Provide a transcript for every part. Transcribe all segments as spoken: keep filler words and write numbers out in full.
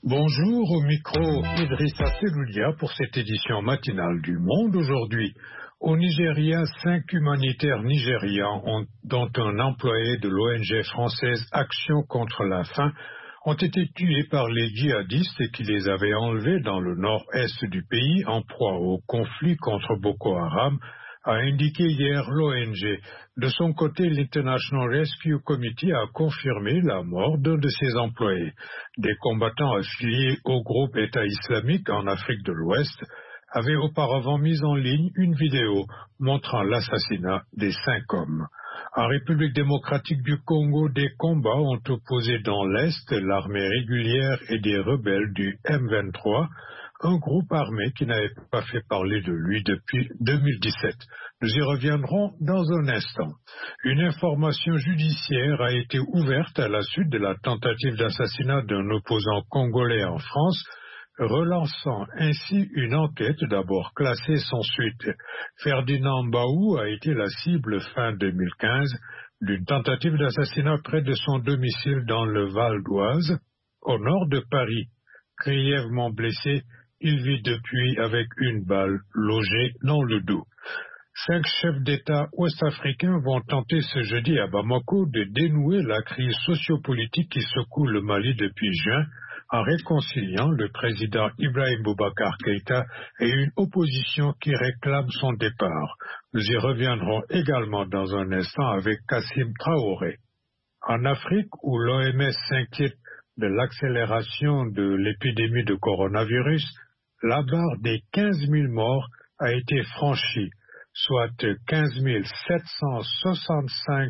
Bonjour, au micro Idrissa Seloudia pour cette édition matinale du Monde aujourd'hui. Au Nigeria, cinq humanitaires nigérians, ont, dont un employé de l'O N G française Action contre la faim, ont été tués par les djihadistes qui les avaient enlevés dans le nord-est du pays en proie au conflit contre Boko Haram, a indiqué hier l'O N G. De son côté, l'International Rescue Committee a confirmé la mort d'un de ses employés. Des combattants affiliés au groupe État islamique en Afrique de l'Ouest avaient auparavant mis en ligne une vidéo montrant l'assassinat des cinq hommes. En République démocratique du Congo, des combats ont opposé dans l'Est l'armée régulière et des rebelles du M vingt-trois, un groupe armé qui n'avait pas fait parler de lui depuis deux mille dix-sept. Nous y reviendrons dans un instant. Une information judiciaire a été ouverte à la suite de la tentative d'assassinat d'un opposant congolais en France, relançant ainsi une enquête d'abord classée sans suite. Ferdinand Baou a été la cible fin deux mille quinze d'une tentative d'assassinat près de son domicile dans le Val d'Oise, au nord de Paris. Grièvement blessé, il vit depuis avec une balle logée dans le dos. Cinq chefs d'État ouest-africains vont tenter ce jeudi à Bamako de dénouer la crise sociopolitique qui secoue le Mali depuis juin, en réconciliant le président Ibrahim Boubacar Keïta et une opposition qui réclame son départ. Nous y reviendrons également dans un instant avec Kassim Traoré. En Afrique, où l'O M S s'inquiète de l'accélération de l'épidémie de coronavirus, la barre des quinze mille morts a été franchie, soit quinze mille sept cent soixante-cinq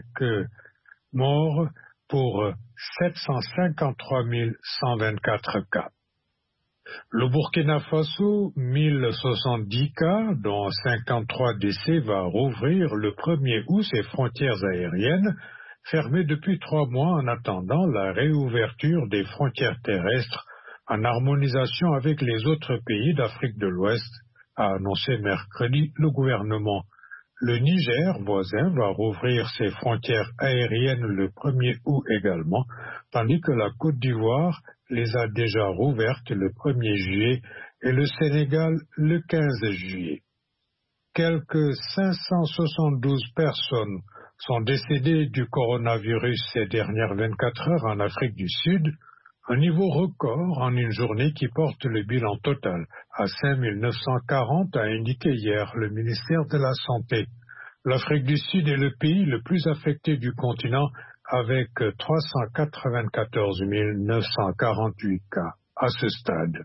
morts pour sept cent cinquante-trois mille cent vingt-quatre cas. Le Burkina Faso, mille soixante-dix cas, dont cinquante-trois décès, va rouvrir le premier août ses frontières aériennes, fermées depuis trois mois en attendant la réouverture des frontières terrestres en harmonisation avec les autres pays d'Afrique de l'Ouest, a annoncé mercredi le gouvernement. Le Niger, voisin, va rouvrir ses frontières aériennes le premier août également, tandis que la Côte d'Ivoire les a déjà rouvertes le premier juillet et le Sénégal le quinze juillet. Quelques cinq cent soixante-douze personnes sont décédées du coronavirus ces dernières vingt-quatre heures en Afrique du Sud, un niveau record en une journée qui porte le bilan total à cinq mille neuf cent quarante, a indiqué hier le ministère de la Santé. L'Afrique du Sud est le pays le plus affecté du continent avec trois cent quatre-vingt-quatorze mille neuf cent quarante-huit cas à ce stade.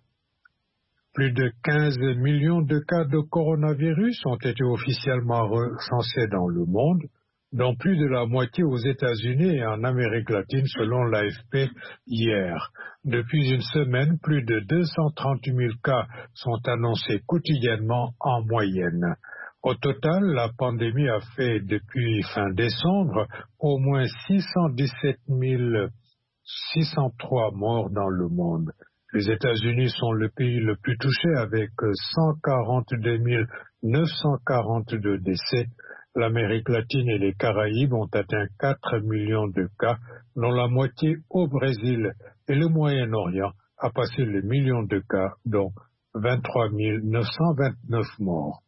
Plus de quinze millions de cas de coronavirus ont été officiellement recensés dans le monde, dont plus de la moitié aux États-Unis et en Amérique latine selon l'A F P hier. Depuis une semaine, plus de deux cent trente mille cas sont annoncés quotidiennement en moyenne. Au total, la pandémie a fait depuis fin décembre au moins six cent dix-sept mille six cent trois morts dans le monde. Les États-Unis sont le pays le plus touché avec cent quarante-deux mille neuf cent quarante-deux décès. L'Amérique latine et les Caraïbes ont atteint quatre millions de cas, dont la moitié au Brésil, et le Moyen-Orient a passé le million de cas, dont vingt-trois mille neuf cent vingt-neuf morts.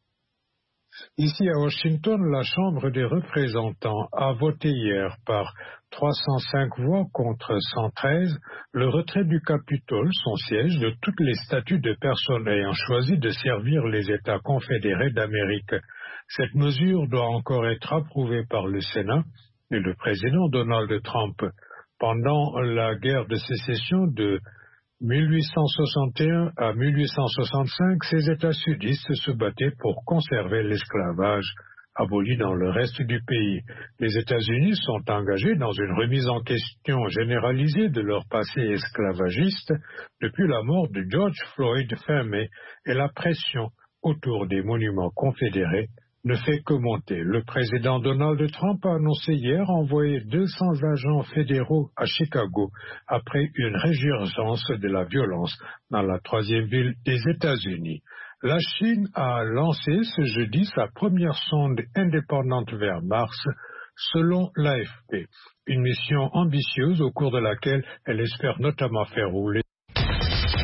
Ici à Washington, la Chambre des représentants a voté hier par trois cent cinq voix contre cent treize le retrait du Capitole, son siège, de toutes les statuts de personnes ayant choisi de servir les États confédérés d'Amérique. Cette mesure doit encore être approuvée par le Sénat et le président Donald Trump. Pendant la guerre de sécession de mille huit cent soixante et un à mille huit cent soixante-cinq, ces États sudistes se battaient pour conserver l'esclavage aboli dans le reste du pays. Les États-Unis sont engagés dans une remise en question généralisée de leur passé esclavagiste depuis la mort de George Floyd fin mai et la pression autour des monuments confédérés ne fait que monter. Le président Donald Trump a annoncé hier envoyer deux cents agents fédéraux à Chicago après une résurgence de la violence dans la troisième ville des États-Unis. La Chine a lancé ce jeudi sa première sonde indépendante vers Mars, selon l'A F P. Une mission ambitieuse au cours de laquelle elle espère notamment faire rouler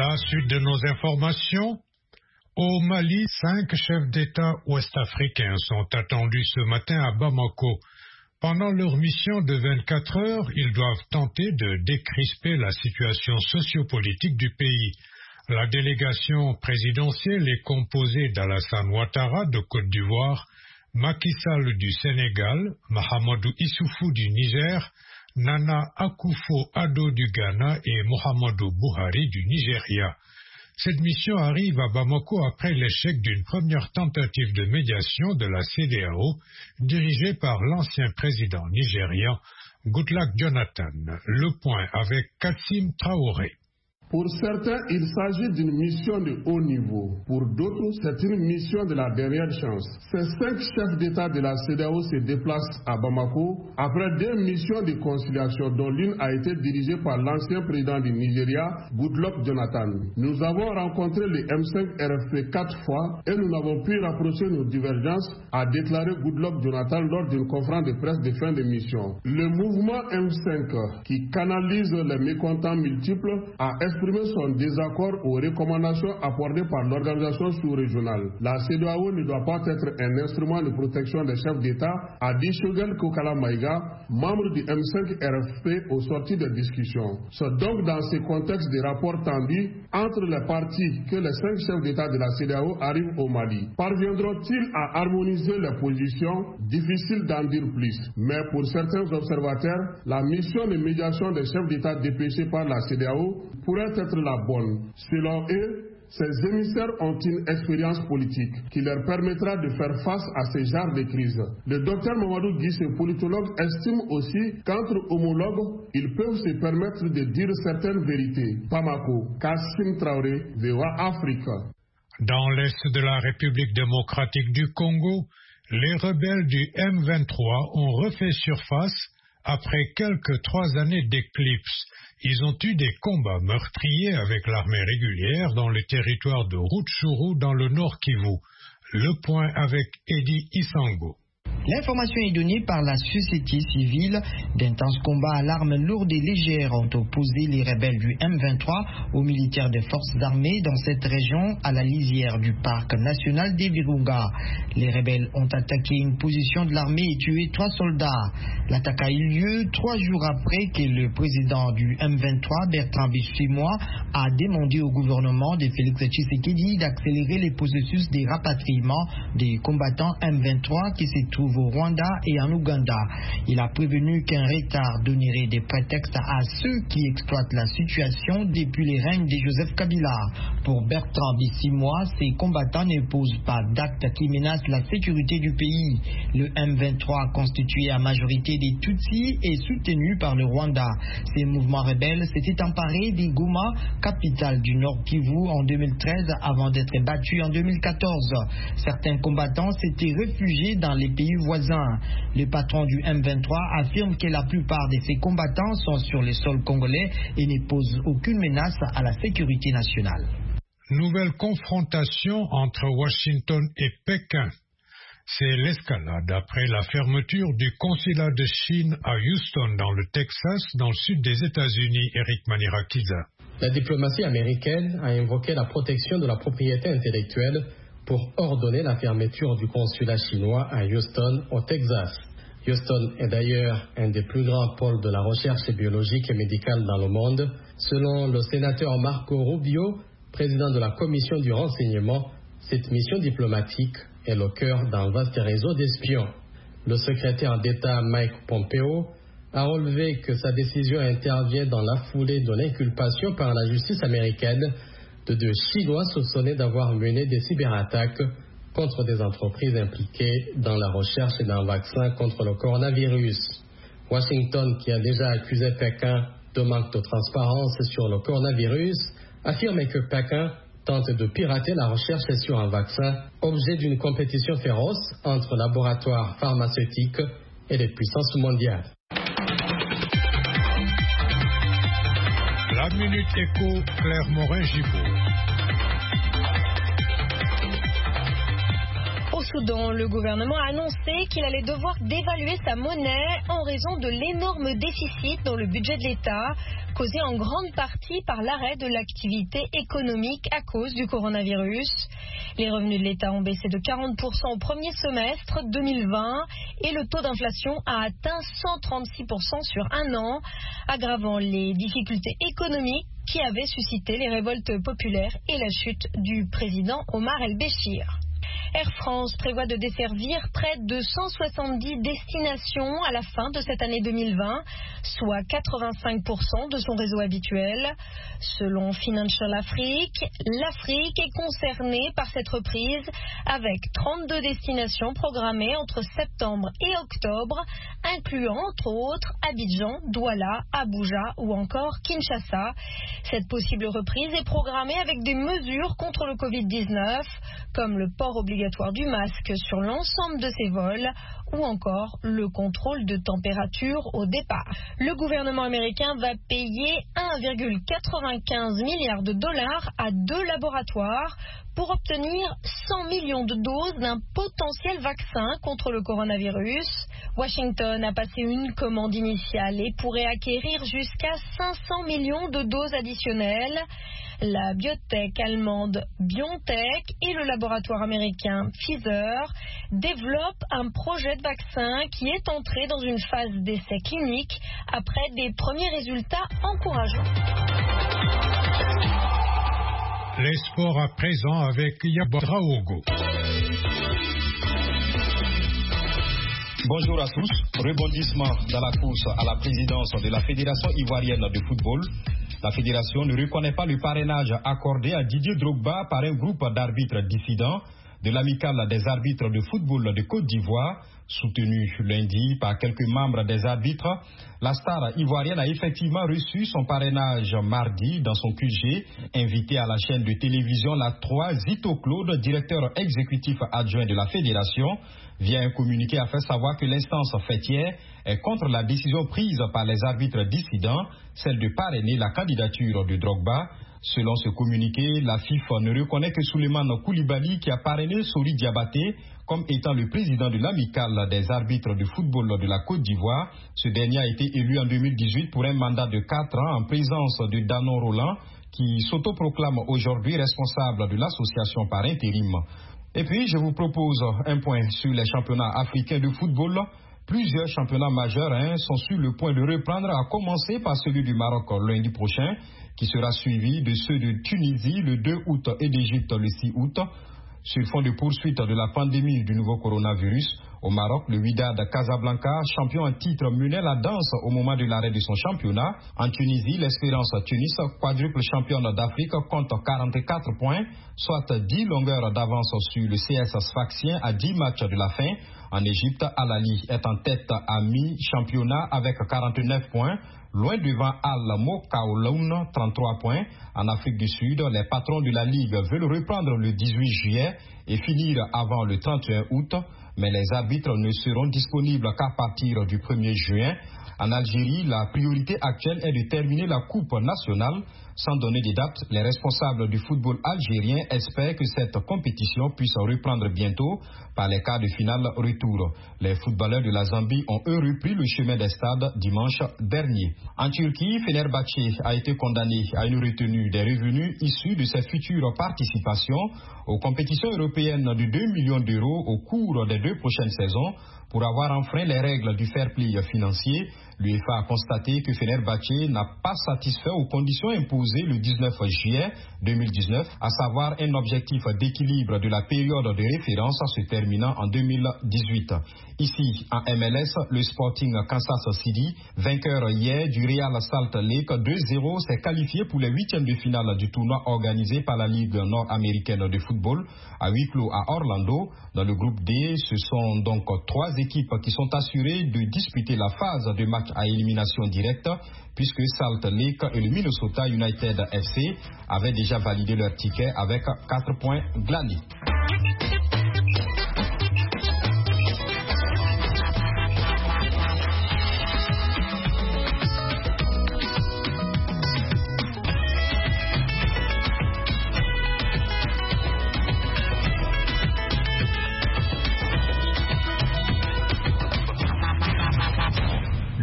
La suite de nos informations. Au Mali, cinq chefs d'État ouest-africains sont attendus ce matin à Bamako. Pendant leur mission de vingt-quatre heures, ils doivent tenter de décrisper la situation sociopolitique du pays. La délégation présidentielle est composée d'Alassane Ouattara de Côte d'Ivoire, Macky Sall du Sénégal, Mahamadou Issoufou du Niger, Nana Akufo-Addo du Ghana et Muhammadu Buhari du Nigeria. Cette mission arrive à Bamako après l'échec d'une première tentative de médiation de la C E D E A O dirigée par l'ancien président nigérian Goodluck Jonathan. Le point avec Kassim Traoré. Pour certains, il s'agit d'une mission de haut niveau. Pour d'autres, c'est une mission de la dernière chance. Ces cinq chefs d'État de la C E D E A O se déplacent à Bamako après deux missions de conciliation dont l'une a été dirigée par l'ancien président du Nigeria, Goodluck Jonathan. Nous avons rencontré le M cinq R F P quatre fois et nous n'avons pu rapprocher nos divergences, a déclaré Goodluck Jonathan lors d'une conférence de presse de fin de mission. Le mouvement M cinq, qui canalise les mécontents multiples, a exprimé son désaccord aux recommandations apportées par l'organisation sous-régionale. La C E D E A O ne doit pas être un instrument de protection des chefs d'État, a dit Shogel Kokala Maïga, membre du M cinq R F P aux sorties de discussion. C'est donc dans ce contexte de rapports tendus entre les partis que les cinq chefs d'État de la C E D E A O arrivent au Mali. Parviendront-ils à harmoniser les positions? Difficile d'en dire plus. Mais pour certains observateurs, la mission de médiation des chefs d'État dépêchés par la C E D E A O pourrait être la bonne. Selon eux, ces émissaires ont une expérience politique qui leur permettra de faire face à ce genre de crise. Le docteur Mamadou Guissé, politologue, estime aussi qu'entre homologues, ils peuvent se permettre de dire certaines vérités. Bamako, Kassim Traoré, V O A Afrique. Dans l'est de la République démocratique du Congo, les rebelles du M vingt-trois ont refait surface après quelques trois années d'éclipse. Ils ont eu des combats meurtriers avec l'armée régulière dans le territoire de Rutshuru dans le Nord Kivu. Le point avec Eddie Isango. L'information est donnée par la société civile. D'intenses combats à l'arme lourde et légère ont opposé les rebelles du M vingt-trois aux militaires des forces armées dans cette région à la lisière du parc national des Virunga. Les rebelles ont attaqué une position de l'armée et tué trois soldats. L'attaque a eu lieu trois jours après que le président du M vingt-trois, Bertrand Bisimwa, a demandé au gouvernement de Félix Tshisekedi d'accélérer les processus de rapatriement des combattants M vingt-trois qui se trouvent au Rwanda et en Ouganda. Il a prévenu qu'un retard donnerait des prétextes à ceux qui exploitent la situation depuis les règnes de Joseph Kabila. Pour Bertrand Bisimwa, ces combattants ne posent pas d'actes qui menacent la sécurité du pays. Le M vingt-trois, constitué à majorité des Tutsis, est soutenu par le Rwanda. Ces mouvements rebelles s'étaient emparés des Goma, capitale du Nord Kivu, en deux mille treize avant d'être battus en deux mille quatorze. Certains combattants s'étaient réfugiés dans les pays voisins. Le patron du M vingt-trois affirme que la plupart de ces combattants sont sur le sol congolais et ne posent aucune menace à la sécurité nationale. Nouvelle confrontation entre Washington et Pékin. C'est l'escalade après la fermeture du consulat de Chine à Houston dans le Texas, dans le sud des États-Unis. Eric Manirakiza. La diplomatie américaine a invoqué la protection de la propriété intellectuelle pour ordonner la fermeture du consulat chinois à Houston, au Texas. Houston est d'ailleurs un des plus grands pôles de la recherche biologique et médicale dans le monde. Selon le sénateur Marco Rubio, président de la commission du renseignement, cette mission diplomatique est le cœur d'un vaste réseau d'espions. Le secrétaire d'État Mike Pompeo a relevé que sa décision intervient dans la foulée de l'inculpation par la justice américaine de deux Chinois soupçonnés d'avoir mené des cyberattaques contre des entreprises impliquées dans la recherche d'un vaccin contre le coronavirus. Washington, qui a déjà accusé Pékin de manque de transparence sur le coronavirus, affirme que Pékin tente de pirater la recherche sur un vaccin, objet d'une compétition féroce entre laboratoires pharmaceutiques et les puissances mondiales. La Minute Éco, Claire Morin-Gibault. Soudan, le gouvernement a annoncé qu'il allait devoir dévaluer sa monnaie en raison de l'énorme déficit dans le budget de l'État, causé en grande partie par l'arrêt de l'activité économique à cause du coronavirus. Les revenus de l'État ont baissé de quarante pour cent au premier semestre deux mille vingt et le taux d'inflation a atteint cent trente-six pour cent sur un an, aggravant les difficultés économiques qui avaient suscité les révoltes populaires et la chute du président Omar el-Béchir. Air France prévoit de desservir près de cent soixante-dix destinations à la fin de cette année deux mille vingt, soit quatre-vingt-cinq pour cent de son réseau habituel. Selon Financial Afrique, l'Afrique est concernée par cette reprise avec trente-deux destinations programmées entre septembre et octobre, incluant entre autres Abidjan, Douala, Abuja ou encore Kinshasa. Cette possible reprise est programmée avec des mesures contre le covid dix-neuf, comme le port obligatoire du masque sur l'ensemble de ces vols ou encore le contrôle de température au départ. Le gouvernement américain va payer un virgule quatre-vingt-quinze milliard de dollars à deux laboratoires pour obtenir cent millions de doses d'un potentiel vaccin contre le coronavirus. Washington a passé une commande initiale et pourrait acquérir jusqu'à cinq cents millions de doses additionnelles. La biotech allemande BioNTech et le laboratoire américain Pfizer développent un projet de vaccin qui est entré dans une phase d'essai clinique après des premiers résultats encourageants. Les sports à présent avec Yaba Draogo. Bonjour à tous. Rebondissement dans la course à la présidence de la Fédération ivoirienne de football. La fédération ne reconnaît pas le parrainage accordé à Didier Drogba par un groupe d'arbitres dissidents de l'amicale des arbitres de football de Côte d'Ivoire, soutenu lundi par quelques membres des arbitres. La star ivoirienne a effectivement reçu son parrainage mardi dans son Q G. Invité à la chaîne de télévision La trois, Zito Claude, directeur exécutif adjoint de la fédération, via un communiqué a fait savoir que l'instance fêtière est contre la décision prise par les arbitres dissidents, celle de parrainer la candidature de Drogba. Selon ce communiqué, la FIFA ne reconnaît que Souleymane Koulibaly qui a parrainé Sori Diabaté comme étant le président de l'amicale des arbitres de football de la Côte d'Ivoire. Ce dernier a été élu en deux mille dix-huit pour un mandat de quatre ans en présence de Danon Roland qui s'autoproclame aujourd'hui responsable de l'association par intérim. Et puis, je vous propose un point sur les championnats africains de football. Plusieurs championnats majeurs hein, sont sur le point de reprendre, à commencer par celui du Maroc lundi prochain, qui sera suivi de ceux de Tunisie le deux août et d'Égypte le six août. Sur fond de poursuite de la pandémie du nouveau coronavirus, au Maroc, le Wydad Casablanca, champion en titre, menait la danse au moment de l'arrêt de son championnat. En Tunisie, l'Espérance Tunis, quadruple championne d'Afrique, compte quarante-quatre points, soit dix longueurs d'avance sur le C S Sfaxien à dix matchs de la fin. En Égypte, Al-Ali est en tête à mi-championnat avec quarante-neuf points. Loin devant Al-Mokaoloun, trente-trois points. En Afrique du Sud, les patrons de la Ligue veulent reprendre le dix-huit juillet et finir avant le trente et un août. Mais les arbitres ne seront disponibles qu'à partir du premier juin. En Algérie, la priorité actuelle est de terminer la Coupe nationale. Sans donner des dates, les responsables du football algérien espèrent que cette compétition puisse reprendre bientôt par les quarts de finale retour. Les footballeurs de la Zambie ont eux repris le chemin des stades dimanche dernier. En Turquie, Fenerbahçe a été condamné à une retenue des revenus issus de ses futures participations aux compétitions européennes de deux millions d'euros au cours des deux prochaines saisons pour avoir enfreint les règles du fair play financier. L'UEFA a constaté que Fenerbahçe n'a pas satisfait aux conditions imposées le dix-neuf juillet deux mille dix-neuf, à savoir un objectif d'équilibre de la période de référence se terminant en deux mille dix-huit. Ici, en M L S, le Sporting Kansas City, vainqueur hier du Real Salt Lake deux zéro, s'est qualifié pour les huitièmes de finale du tournoi organisé par la Ligue nord-américaine de football à huis clos à Orlando. Dans le groupe D, ce sont donc trois équipes qui sont assurées de disputer la phase de match à élimination directe, puisque Salt Lake et le Minnesota United F C avaient déjà validé leur ticket avec quatre points glanés.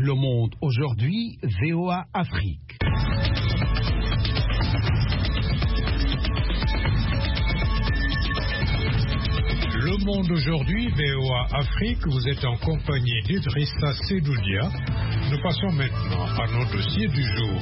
Le Monde aujourd'hui, V O A Afrique. Le Monde aujourd'hui, V O A Afrique, vous êtes en compagnie d'Idrissa Sedoudia. Nous passons maintenant à nos dossiers du jour.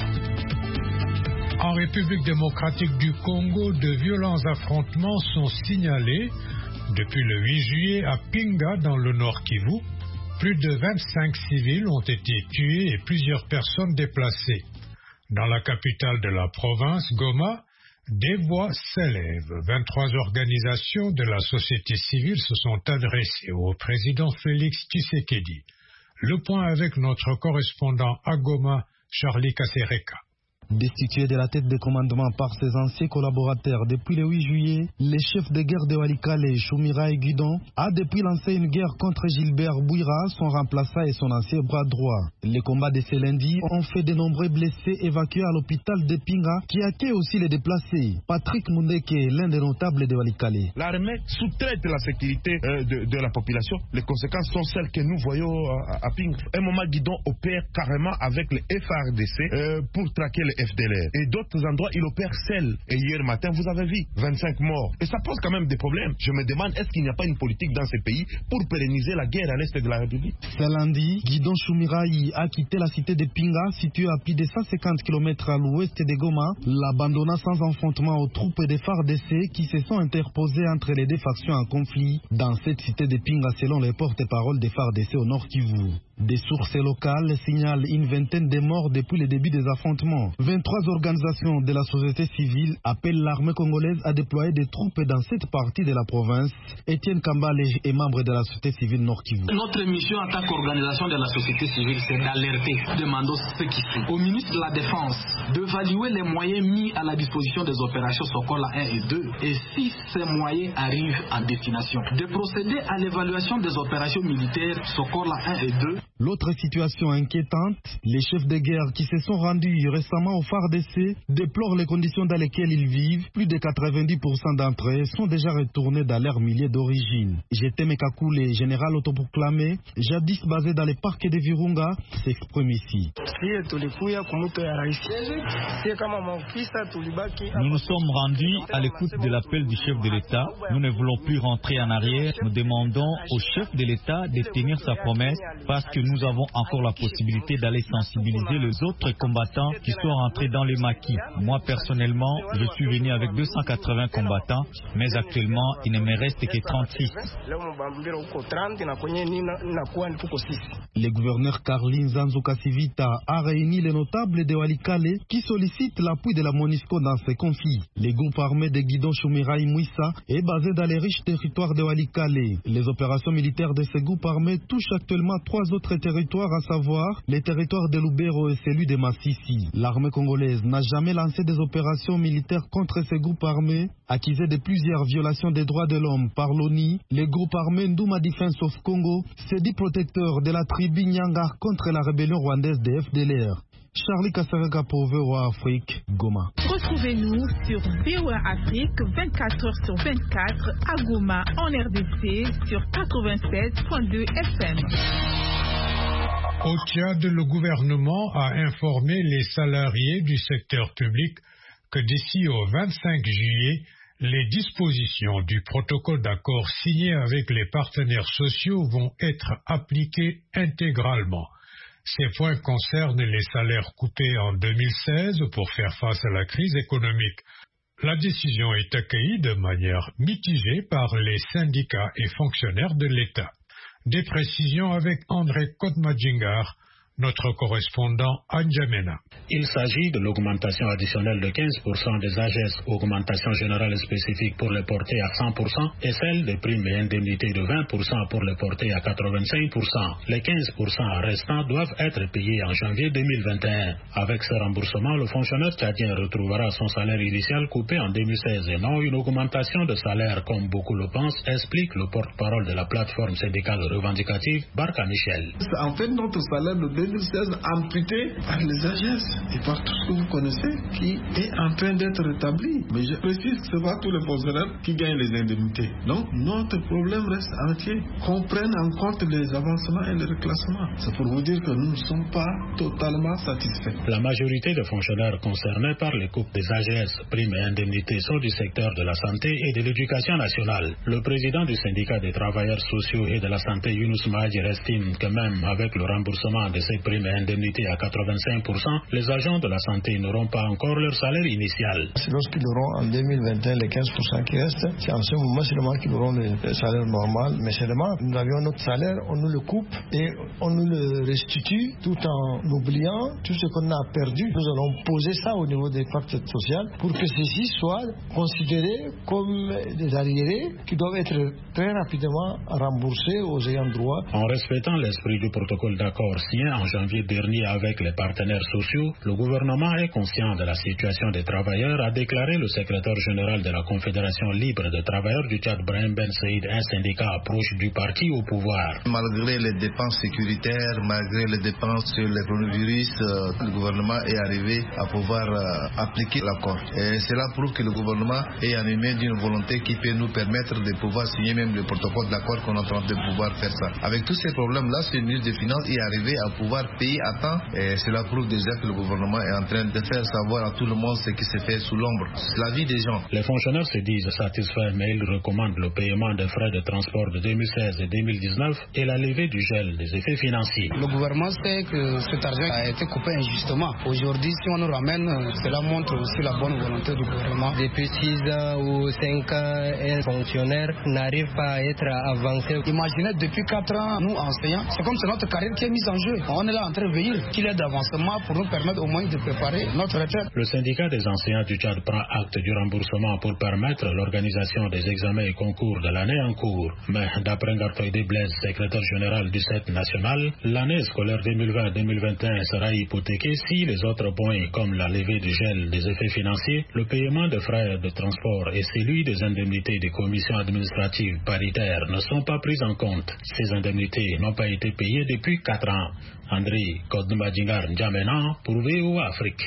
En République démocratique du Congo, de violents affrontements sont signalés depuis le huit juillet à Pinga, dans le Nord Kivu. Plus de vingt-cinq civils ont été tués et plusieurs personnes déplacées. Dans la capitale de la province, Goma, des voix s'élèvent. vingt-trois organisations de la société civile se sont adressées au président Félix Tshisekedi. Le point avec notre correspondant à Goma, Charlie Kasereka. Destitué de la tête de commandement par ses anciens collaborateurs depuis le huit juillet, les chefs de guerre de Walikale, Choumira et Guidon, a depuis lancé une guerre contre Gilbert Bouira, son remplaçant et son ancien bras droit. Les combats de ce lundi ont fait de nombreux blessés évacués à l'hôpital de Pinga, qui accueille aussi les déplacés. Patrick Mundeke, l'un des notables de Walikale. L'armée sous-traite la sécurité euh, de, de la population. Les conséquences sont celles que nous voyons à, à Pinga. Un moment, Guidon opère carrément avec le F A R D C euh, pour traquer les F D L R. Et d'autres endroits, il opère seul. Et hier matin, vous avez vu, vingt-cinq morts. Et ça pose quand même des problèmes. Je me demande, est-ce qu'il n'y a pas une politique dans ces pays pour pérenniser la guerre à l'est de la République? Ce lundi, Guidon Choumiraï a quitté la cité de Pinga, située à plus de cent cinquante kilomètres à l'ouest de Goma, l'abandonnant sans affrontement aux troupes des F A R D C qui se sont interposées entre les deux factions en conflit dans cette cité de Pinga, selon les porte-paroles des F A R D C au Nord Kivu. Des sources locales signalent une vingtaine de morts depuis le début des affrontements. vingt-trois organisations de la société civile appellent l'armée congolaise à déployer des troupes dans cette partie de la province. Étienne Kambale est membre de la société civile Nord Kivu. Notre mission en tant qu'organisation de la société civile, c'est d'alerter, demandons ce qui fait au ministre de la Défense d'évaluer les moyens mis à la disposition des opérations Sokola un et deux, et si ces moyens arrivent à destination, de procéder à l'évaluation des opérations militaires Sokola un et deux. L'autre situation inquiétante, les chefs de guerre qui se sont rendus récemment au F A R D C déplorent les conditions dans lesquelles ils vivent. Plus de quatre-vingt-dix pour cent d'entre eux sont déjà retournés dans leur milieu d'origine. Jeteme Kakule, général autoproclamé, jadis basé dans les parcs de Virunga, s'exprime ici. Nous nous sommes rendus à l'écoute de l'appel du chef de l'État. Nous ne voulons plus rentrer en arrière. Nous demandons au chef de l'État de tenir sa promesse parce que nous avons encore la possibilité d'aller sensibiliser les autres combattants qui sont rentrés dans les maquis. Moi, personnellement, je suis venu avec deux cent quatre-vingts combattants, mais actuellement, il ne me reste que trente-six. Le gouverneur Carlin Zanzou-Kassivita a réuni les notables de Walikale qui sollicitent l'appui de la MONUSCO dans ces conflits. Le groupe armé de Guidon Choumiraï Mouissa est basé dans les riches territoires de Walikale. Les opérations militaires de ce groupe armé touchent actuellement trois autres territoires, à savoir les territoires de Lubero et celui de Massissi. L'armée congolaise n'a jamais lancé des opérations militaires contre ces groupes armés, accusés de plusieurs violations des droits de l'homme par l'O N U. Le groupe armé Ndouma Defense of Congo s'est dit protecteur de la tribu Nyanga contre la rébellion rwandaise des F D L R. Charlie Kassarega pour V O A Afrique, Goma. Retrouvez-nous sur V O A Afrique vingt-quatre heures sur vingt-quatre à Goma en R D C sur quatre-vingt-sept virgule deux F M. Au Tchad, le gouvernement a informé les salariés du secteur public que d'ici au vingt-cinq juillet, les dispositions du protocole d'accord signé avec les partenaires sociaux vont être appliquées intégralement. Ces points concernent les salaires coupés en deux mille seize pour faire face à la crise économique. La décision est accueillie de manière mitigée par les syndicats et fonctionnaires de l'État. Des précisions avec André Kodmadjingar, notre correspondant à N'Djamena. Il s'agit de l'augmentation additionnelle de quinze pour cent des A G E S, augmentation générale spécifique pour les porter à cent pour cent, et celle des primes et indemnités de vingt pour cent pour les porter à quatre-vingt-cinq pour cent. Les quinze pour cent restants doivent être payés en janvier deux mille vingt et un. Avec ce remboursement, le fonctionnaire tchadien retrouvera son salaire initial coupé en deux mille seize et non une augmentation de salaire comme beaucoup le pensent, explique le porte-parole de la plateforme syndicale revendicative, Barka Michel. En fait, notre salaire de deux deux mille seize amputé par les A G S et par tout ce que vous connaissez qui est en train d'être rétabli. Mais je précise que ce n'est pas tous les fonctionnaires qui gagnent les indemnités. Donc notre problème reste entier. Qu'on prenne en compte les avancements et les reclassements. C'est pour vous dire que nous ne sommes pas totalement satisfaits. La majorité des fonctionnaires concernés par les coupes des A G S, primes et indemnités sont du secteur de la santé et de l'éducation nationale. Le président du syndicat des travailleurs sociaux et de la santé, Younous Mahadjer, estime que même avec le remboursement de ces primes et indemnités à quatre-vingt-cinq pour cent, les agents de la santé n'auront pas encore leur salaire initial. C'est lorsqu'ils auront en deux mille vingt et un les quinze pour cent qui restent, c'est en ce moment seulement qu'ils auront le salaire normal. Mais seulement, nous avions notre salaire, on nous le coupe et on nous le restitue tout en oubliant tout ce qu'on a perdu. Nous allons poser ça au niveau des pactes sociaux pour que ceci soit considéré comme des arriérés qui doivent être très rapidement remboursés aux ayants droit. En respectant l'esprit du protocole d'accord signé en janvier dernier avec les partenaires sociaux, le gouvernement est conscient de la situation des travailleurs, a déclaré le secrétaire général de la Confédération libre des travailleurs du Tchad, Brahim Ben Saïd, un syndicat proche du parti au pouvoir. Malgré les dépenses sécuritaires, malgré les dépenses sur le coronavirus, euh, le gouvernement est arrivé à pouvoir euh, appliquer l'accord. Et cela prouve que le gouvernement est animé d'une volonté qui peut nous permettre de pouvoir signer même le protocole d'accord qu'on est en train de pouvoir faire ça. Avec tous ces problèmes-là, ce ministre des Finances est arrivé à pouvoir payer à temps. Et cela prouve déjà que le gouvernement est en train de faire savoir à tout le monde ce qui se fait sous l'ombre. C'est la vie des gens. Les fonctionnaires se disent satisfaits, mais ils recommandent le paiement des frais de transport de deux mille seize et deux mille dix-neuf et la levée du gel des effets financiers. Le gouvernement sait que cet argent a été coupé injustement. Aujourd'hui, si on nous ramène, cela montre aussi la bonne volonté du gouvernement. Depuis six ans ou cinq ans, un fonctionnaire n'arrive pas à être avancé. Imaginez, depuis quatre ans, nous enseignants, c'est comme c'est notre carrière qui est mise en jeu. On est là en train de veiller qu'il y ait d'avancement pour nous permettre au moins de préparer notre retraite. Le syndicat des enseignants du Tchad prend acte du remboursement pour permettre l'organisation des examens et concours de l'année en cours. Mais d'après Ngartoïde Blaise, secrétaire général du C E T national, l'année scolaire deux mille vingt deux mille vingt et un sera hypothéquée si les autres points comme la levée du gel des effets financiers, le paiement de frais de transport et celui des indemnités des commissions administratives paritaires ne sont pas prises en compte. Ces indemnités n'ont pas été payées depuis quatre ans. André Kodoumbadjingar N'Djamena pour V O A Afrique.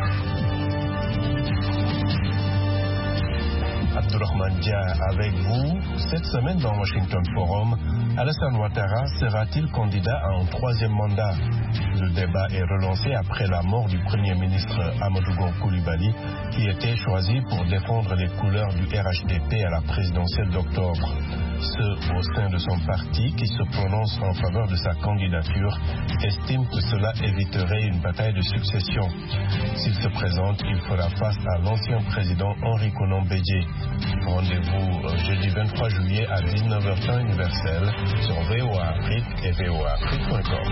Abdourahmane Dia avec vous. Cette semaine dans Washington Forum, Alassane Ouattara sera-t-il candidat à un troisième mandat? Le débat est relancé après la mort du Premier ministre Amadou Gon Coulibaly, qui était choisi pour défendre les couleurs du R H D P à la présidentielle d'octobre. Ceux au sein de son parti qui se prononcent en faveur de sa candidature estiment que cela éviterait une bataille de succession. S'il se présente, il fera face à l'ancien président Henri Konan Bédié. Rendez-vous jeudi vingt-trois juillet à dix-neuf heures temps universel sur V O A Afrique et V O A Afrique point com.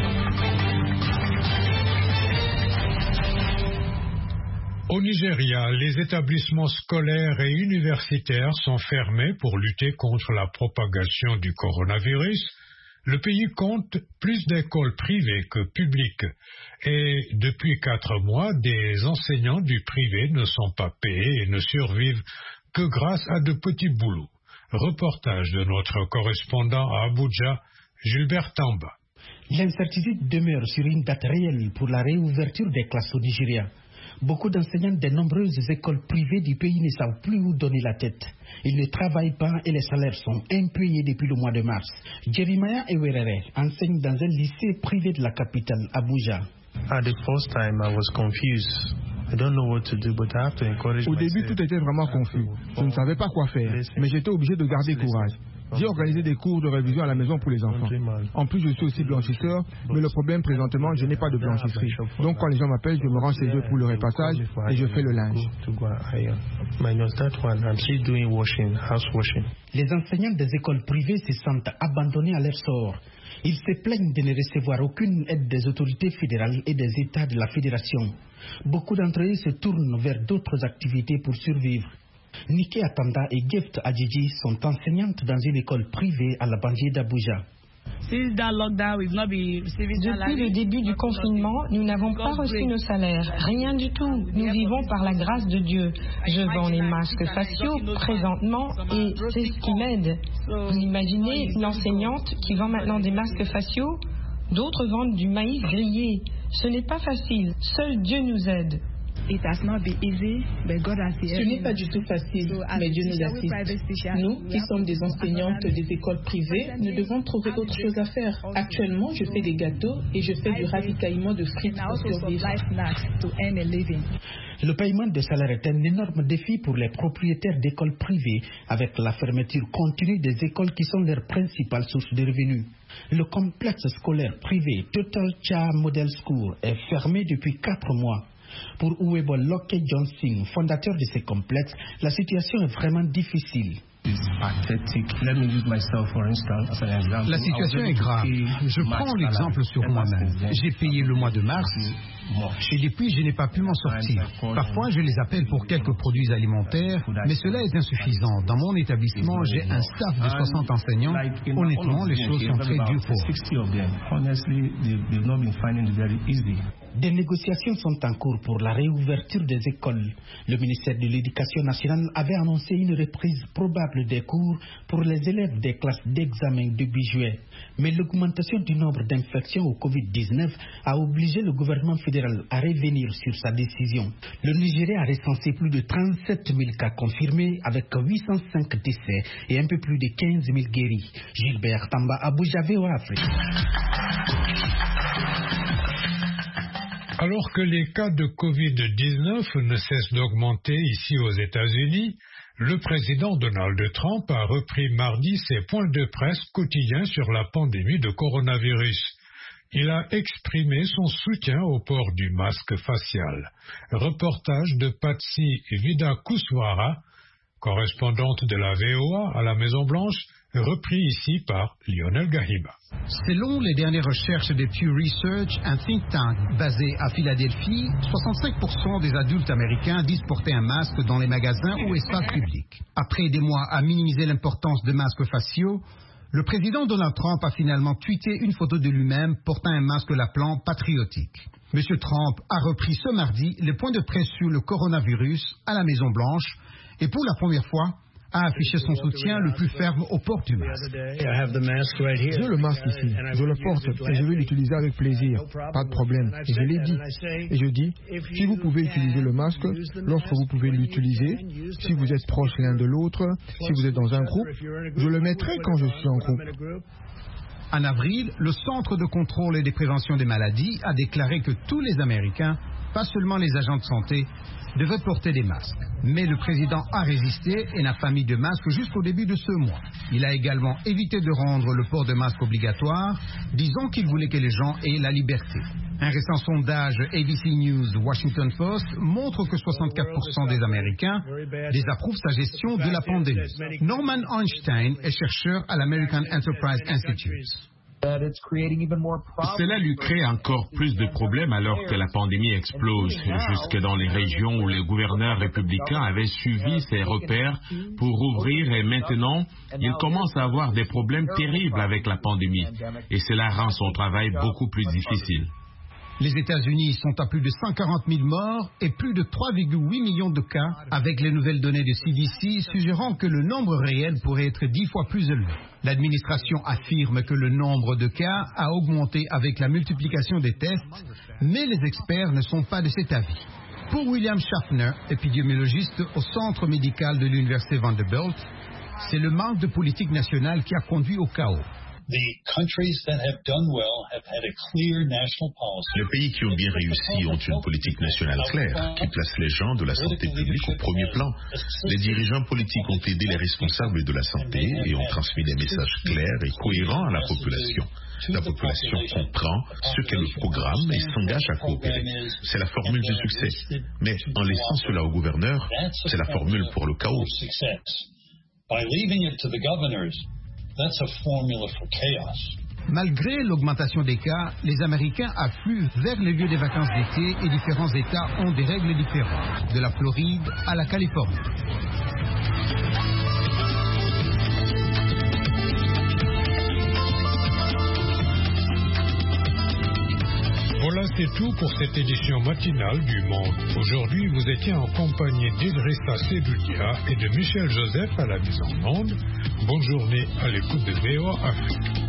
Au Nigeria, les établissements scolaires et universitaires sont fermés pour lutter contre la propagation du coronavirus. Le pays compte plus d'écoles privées que publiques. Et depuis quatre mois, des enseignants du privé ne sont pas payés et ne survivent que grâce à de petits boulots. Reportage de notre correspondant à Abuja, Gilbert Tamba. L'incertitude demeure sur une date réelle pour la réouverture des classes au Nigeria. Beaucoup d'enseignants des nombreuses écoles privées du pays ne savent plus où donner la tête. Ils ne travaillent pas et les salaires sont impayés depuis le mois de mars. Jeremiah Ewerere enseigne dans un lycée privé de la capitale, Abuja. At the first time, I was confused. I don't know what to do, but I have to encourage Au début, tout était vraiment confus. Je ne savais pas quoi faire, mais j'étais obligé de garder courage. J'ai organisé des cours de révision à la maison pour les enfants. En plus, je suis aussi blanchisseur, mais le problème présentement, je n'ai pas de blanchisserie. Donc, quand les gens m'appellent, je me rends chez eux pour le repassage et je fais le linge. Les enseignants des écoles privées se sentent abandonnés à leur sort. Ils se plaignent de ne recevoir aucune aide des autorités fédérales et des États de la Fédération. Beaucoup d'entre eux se tournent vers d'autres activités pour survivre. Nike Atanda et Gift Adjiji sont enseignantes dans une école privée à la banlieue d'Abuja. Depuis le début du confinement, nous n'avons pas reçu nos salaires, rien du tout. Nous vivons par la grâce de Dieu. Je vends les masques faciaux présentement et c'est ce qui m'aide. Vous imaginez une enseignante qui vend maintenant des masques faciaux? D'autres vendent du maïs grillé. Ce n'est pas facile. Seul Dieu nous aide. Ce n'est pas du tout facile, mais Dieu nous assiste. Nous, qui sommes des enseignantes des écoles privées, nous devons trouver autre chose à faire. Actuellement, je fais des gâteaux et je fais du ravitaillement de frites pour survivre. Le paiement des salaires est un énorme défi pour les propriétaires d'écoles privées, avec la fermeture continue des écoles qui sont leurs principales sources de revenus. Le complexe scolaire privé Total Cha Model School est fermé depuis quatre mois. Pour Uwebo Loke Johnson, fondateur de ce complexe, la situation est vraiment difficile. La situation est grave. Je prends l'exemple sur moi-même. J'ai payé le mois de mars et depuis je n'ai pas pu m'en sortir. Parfois je les appelle pour quelques produits alimentaires, mais cela est insuffisant. Dans mon établissement, j'ai un staff de soixante enseignants. Honnêtement, les choses sont très dures pour eux. Des négociations sont en cours pour la réouverture des écoles. Le ministère de l'Éducation nationale avait annoncé une reprise probable des cours pour les élèves des classes d'examen début juillet. Mais l'augmentation du nombre d'infections au covid dix-neuf a obligé le gouvernement fédéral à revenir sur sa décision. Le Nigeria a recensé plus de trente-sept mille cas confirmés avec huit cent cinq décès et un peu plus de quinze mille guéris. Gilbert Tamba, Abuja, V O A Afrique. Alors que les cas de covid dix-neuf ne cessent d'augmenter ici aux États-Unis, le président Donald Trump a repris mardi ses points de presse quotidiens sur la pandémie de coronavirus. Il a exprimé son soutien au port du masque facial. Reportage de Patsy Widakuswara, correspondante de la V O A à la Maison-Blanche, repris ici par Lionel Gahiba. Selon les dernières recherches de Pew Research, un think tank basé à Philadelphie, soixante-cinq pour cent des adultes américains disent porter un masque dans les magasins ou espaces publics. Après des mois à minimiser l'importance de masques faciaux, le président Donald Trump a finalement tweeté une photo de lui-même portant un masque l'appelant patriotique. Monsieur Trump a repris ce mardi les points de presse sur le coronavirus à la Maison-Blanche et pour la première fois, a affiché son soutien le plus ferme au port du masque. J'ai le masque ici, je le porte et je vais l'utiliser avec plaisir, pas de problème. Et je l'ai dit. Et je dis, si vous pouvez utiliser le masque, lorsque vous pouvez l'utiliser, si vous êtes proches l'un de l'autre, si vous êtes dans un groupe, je le mettrai quand je suis en groupe. En avril, le Centre de contrôle et de prévention des maladies a déclaré que tous les Américains, pas seulement les agents de santé, devaient porter des masques. Mais le président a résisté et n'a pas mis de masque jusqu'au début de ce mois. Il a également évité de rendre le port de masque obligatoire, disant qu'il voulait que les gens aient la liberté. Un récent sondage A B C News Washington Post montre que soixante-quatre pour cent des Américains désapprouvent sa gestion de la pandémie. Norman Einstein est chercheur à l'American Enterprise Institute. Cela lui crée encore plus de problèmes alors que la pandémie explose, jusque dans les régions où les gouverneurs républicains avaient suivi ces repères pour ouvrir et maintenant, il commence à avoir des problèmes terribles avec la pandémie et cela rend son travail beaucoup plus difficile. Les États-Unis sont à plus de cent quarante mille morts et plus de trois virgule huit millions de cas, avec les nouvelles données de C D C suggérant que le nombre réel pourrait être dix fois plus élevé. L'administration affirme que le nombre de cas a augmenté avec la multiplication des tests, mais les experts ne sont pas de cet avis. Pour William Schaffner, épidémiologiste au centre médical de l'université Vanderbilt, c'est le manque de politique nationale qui a conduit au chaos. Les pays qui ont bien réussi ont une politique nationale claire, qui place les gens de la santé publique au premier plan. Les dirigeants politiques ont aidé les responsables de la santé et ont transmis des messages clairs et cohérents à la population. La population comprend ce qu'est le programme et s'engage à coopérer. C'est la formule du succès. Mais en laissant cela aux gouverneurs, c'est la formule pour le chaos. That's a formula for chaos. Malgré l'augmentation des cas, les Américains affluent vers les lieux des vacances d'été et différents États ont des règles différentes, de la Floride à la Californie. Voilà, c'est tout pour cette édition matinale du Monde. Aujourd'hui, vous étiez en compagnie d'Idrissa Sedoudia et de Michel Joseph à la mise en onde. Bonne journée à l'écoute de V O A Afrique.